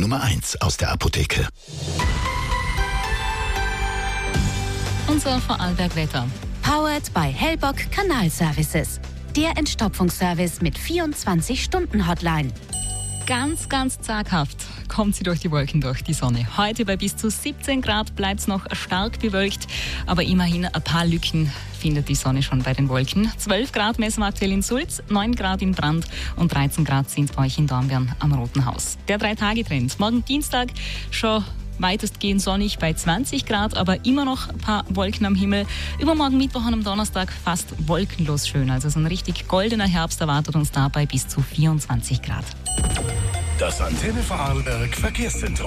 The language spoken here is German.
Nummer 1 aus der Apotheke. Unser Vorarlberg-Wetter. Powered by Hellbock Kanalservices. Der Entstopfungsservice mit 24-Stunden-Hotline. Ganz, ganz zaghaft kommt sie durch die Wolken durch, die Sonne. Heute bei bis zu 17 Grad bleibt es noch stark bewölkt, aber immerhin ein paar Lücken findet die Sonne schon bei den Wolken. 12 Grad messen wir aktuell in Sulz, 9 Grad in Brand und 13 Grad sind bei euch in Dornbirn am Roten Haus. Der 3-Tage-Trend. Morgen Dienstag schon weitestgehend sonnig bei 20 Grad, aber immer noch ein paar Wolken am Himmel. Übermorgen Mittwoch und am Donnerstag fast wolkenlos schön. Also so ein richtig goldener Herbst erwartet uns dabei bis zu 24 Grad. Das Antenne Vorarlberg Verkehrszentrum.